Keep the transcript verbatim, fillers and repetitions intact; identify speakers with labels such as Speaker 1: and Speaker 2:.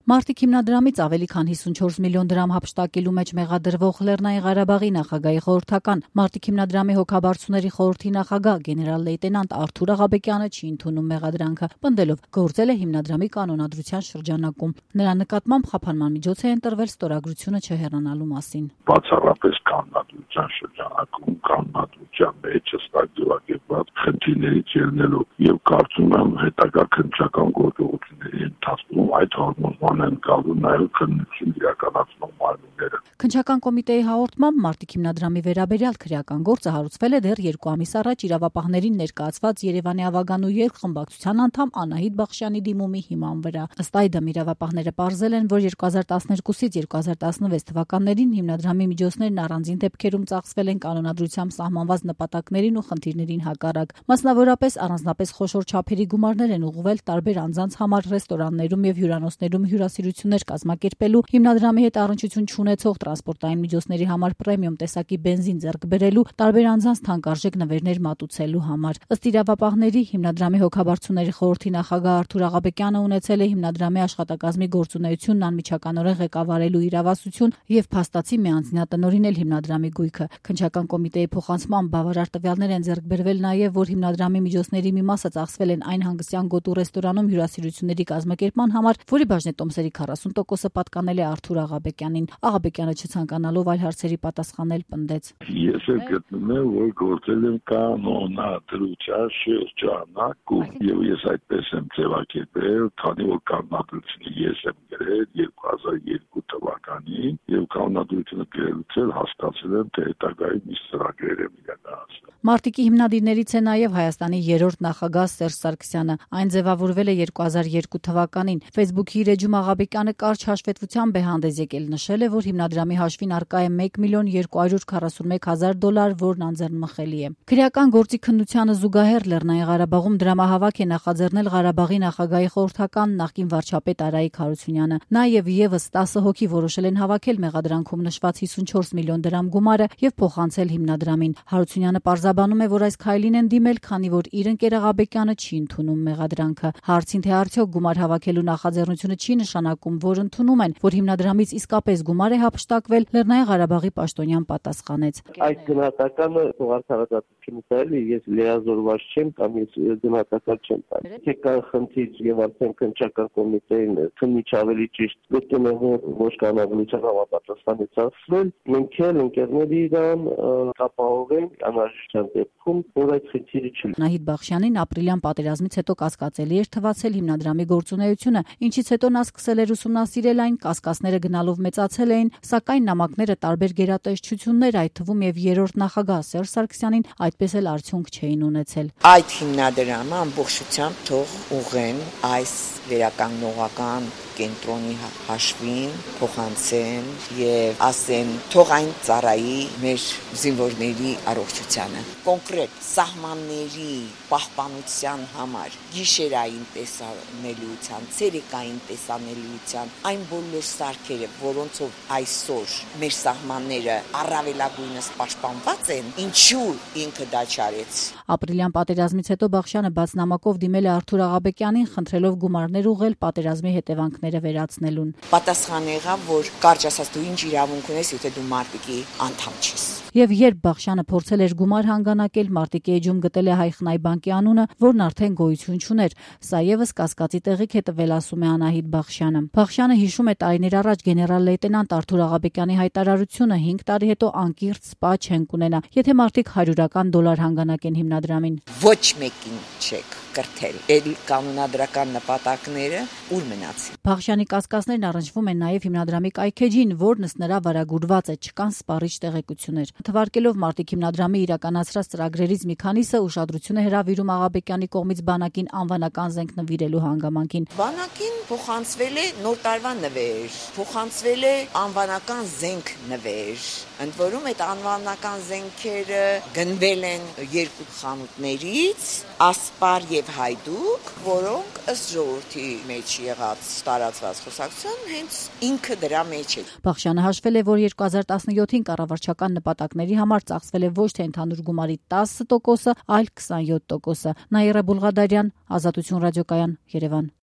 Speaker 1: Մարտիկ հիմնադրամից ավելի քան հիսունչորս միլիոն դրամ հափշտակելու մեջ մեղադրվող Լեռնային Ղարաբաղի նախագահի խորհրդական Մարտիկ հիմնադրամի հոգաբարձուների խորհրդի նախագահ գեներալ-լեյտենանտ Արթուր Աղաբեկյանը չի ընդունում մեղադրանքը, պնդելով գործել է հիմնադրամի կանոնադրության շրջանակում։ Նրա նկատմամբ խափանման միջոց է ընտրվել ստորագրությունը չհեռանալու մասին։
Speaker 2: Բացառապես կանոնադրության շրջանակում կանոնադրության մեջ հստակ ձևակերպված խնդիրներից ելնելով եւ կարծում եմ հետագա քննչական գործողությունների ընթացքում այդ հորմոնման են գալու նաեւ քննություն իրականացնող մարմինները։
Speaker 1: Քննչական կոմիտեի հաղորդմամբ Մարտիկ հիմնադրամի վերաբերյալ քրեական գործը հարուցվել է դեռ երկու ամիս առաջ իրավապահներին ներկայացված Երևանի ավագանու երկխմբակցության անդամ Անահիտ Բախշյանի դիմումի հիման վրա։ Ըստ այդմ իրավապահները պարզել են, որ երկու հազար տասներկուսից երկու հազար տասնվեց թվականներին հիմնադրամի միջոցներն առանձին դեպքերում ծախսվել են կանոնադրությամբ սահմանված նպատակներին ու խնդիրներին հակառակ։ Մասնավորապես առանձնապես խոշոր չափերի գումարներ են ուղղվել տարբեր անձանց համար ռեստորաններում եւ հյուրանոցներում հյուրասիրություններ կազմակերպելու, հիմնադրամի հետ առնչություն չունեցող տրանսպորտային միջոցների համար պրեմիում տեսակի բենզին ձեռք բերելու, տարբեր անձանց թանկարժեք նվերներ մատուցելու համար։ Ըստ իրավապահների, հիմնադրամի հոգաբարձուների խորհրդի նախագահ Արթուր Աղաբեկյանը ունեցել է հիմնադրամի աշխատակազմի գործունեությունն անմիջականորեն ղեկավարելու իրավասություն եւ փաստացի միանձնյա տնօրինել հիմնադրամի գույքը։ Քննչական կոմիտեի փոխանցմամբ բավարար տվյալներ են ձեռք բերվել նաեւ, որ հիմնադրամի միջոցների մի մասը ծախսվել են այն հանգստյան գոտու ռեստորանում հյուրասիրությունների կազմակերպման համար, որի բաժնետոմսերի քառասուն տոկոսը պատկանել է Արթուր Աղաբեկյանին։ Աղաբեկյանը չցանկանալով այլ հարցերի պատասխանել պնդեց.
Speaker 2: Ես էլ գտնում եմ, որ գործել եմ կանոնադրության շրջանակում եւ ես այդպես եմ ձևակերպել, քանի որ կանոնադրությունը ես եմ գրել երկու հազար երկու թվականին եւ կանոնադրությունը գրելուց էլ հասկացել եմ, թե հետագայում ինչ ծրագրեր եմ իրականացրել։
Speaker 1: Մարտիկի հիմնադիրներից է նաև Հայաստանի երրորդ նախագահ Սերժ Սարգսյանը։ Այն ձևավորվել է երկու հազար երկու թվականին։ Facebook-ի իր էջում Աղաբեկյանը կարճ հաշվետվությամբ է հանդես եկել, նշել է, որ հիմնադրամի հաշվին առկա է մեկ միլիոն երկու հարյուր քառասունմեկ հազար դոլար, որն անձեռնմխելի է։ Քրեական գործի քննությանը զուգահեռ Լեռնային Ղարաբաղում դրամահավաք է նախաձեռնել Ղարաբաղի նախագահի խորհրդական նախկին վարչապետ Արայիկ Հարությունյանը։ Նա եւ եւս տասը հոգի որոշել են հավաքել մեղադրանքում նշված հիսունչորս միլիոն դրամ գումարը եւ փոխանցել հիմնադրամին։ Հարությունյանը պարզաբանում է, որ այս քայլին են դիմել, քանի որ իր ընկեր Աղաբեկյանը չի ընդունում մեղադրանքը։ Հարցին, թե արդյոք գումար հավաքելու նախաձեռնությունը չի նշանակում, որ ընդունում են, որ հիմնադրամից իսկապես գումար է հափշտակվել, Լեռնային Ղարաբաղի պաշտոնյան պատասխանեց.
Speaker 3: Այդ գնահատականը թողարկարածությունից այլ ես լիազորված չեմ կամ ես գնահատական չեմ տալիս։ Եթե կա խնդիր եւ արդեն քննչական կոմիտեին քննիչ ավելի ճիշտ գտնում է, որ ոչ կանոնադրության համապատասխան է ծախսվել, մենք էլ ընկերների իրան կապահովենք անհրաժեշտության դեպքում, որ այդ խնդիրը չի։
Speaker 1: Անահիտ Բախշյանին ապրիլյան պատերազմից հետո կասկածելի էր թվացել հիմնադրամի գործունեությունը, ինչից հետո նա սկսել էր ուսումնասիրել այն, կասկածները գնալով մեծացել էին, սակայն նամակները տարբեր գերատեսչություններ, այդ թվում եւ երրորդ նախագահ Սերժ Սարգսյանին այդպես էլ արդյունք չէին ունեցել։
Speaker 4: Այդ հիմնադրամը ամբողջությամբ թող ուղեն այս վերականգնողական կենտրոնի հաշվին, փոխանցեն եւ ասեն թող այն ծառայի մեր զինվորների առողջությանը։ Կոնկրետ սահմանների պահպանության համար գիշերային տեսանելիության, ցերեկային տեսանելիության այն բոլոր սարքերը, որոնցով այսօր մեր սահմանները առավելագույնս պաշտպանված են, ինչու ինքը դա չարեց։
Speaker 1: Ապրիլյան պատերազմից հետո Բախշյանը բաց նամակով դիմել է Արթուր Աղաբեկյանին, խնդրելով գումարներ ուղղել պատերազմի հետևանքները վերացնելուն։
Speaker 4: Պատասխանը եղավ, որ կարճ ասած դու ինչ իրավունք ունես, եթե դու Մարտիկի անդամ չես։
Speaker 1: Եվ երբ Բախշյանը փորձել էր գումար հանգանակել, Մարտիկի էջում գտել է Հայխնայ բանկի անունը, որն արդեն գոյություն չուներ։ Սա եւս կասկածի տեղիք է տվել, ասում է Անահիտ Բախշյանը։ Բախշյանը հիշում է տարիներ առաջ գեներալ-լեյտենանտ Արթուր Աղաբեկյանի հայտարարությունը հինգ տարի հետո անկիրթ սպա չենք ունենա, եթե մարդիկ հարյուրական դոլար հանգանակեն հիմնադրամին։
Speaker 4: Ոչ մեկին չեք կրթել։ Էլ կանոնադրական նպատակները ուր մնացին։
Speaker 1: Բախշյանի կասկածներն առնչվում են նաև հիմնադրամի կայքեջին, որն ըստ նրա վարագուրված է, չկան սպառիչ տեղեկություններ։ Թվարկելով Մարտիկ հիմնադրամի իրականացրած ծրագրերից մի քանիսը ուշադրություն է հրավիրում Աղաբեկյանի կողմից բանակին անվանական զենք նվիրելու հանգամանքին։
Speaker 4: Բանակին փոխանցվել է նոր տարվա նվեր, փոխանցվել է անվանական զենք նվեր։ Ընդ որում այդ անվանական զենքերը գնվել են երկու խանութներից, Ասպար եւ Հայդուկ, որոնք ըստ ժողովրդի մեջ եղած տարածված խոսակցության հենց ինքը դրա մեջ է։
Speaker 1: Բախշյանը հաշվել է, որ երկու հազար տասնյոթին կառավարչական նպատակների համար ծախսվել է ոչ թե ընդհանուր գումարի տասը տոկոսը, այլ քսանյոթ տոկոսը։ Նաիրա Բուլղադարյան, Ազատություն ռադիոկայան, Երևան։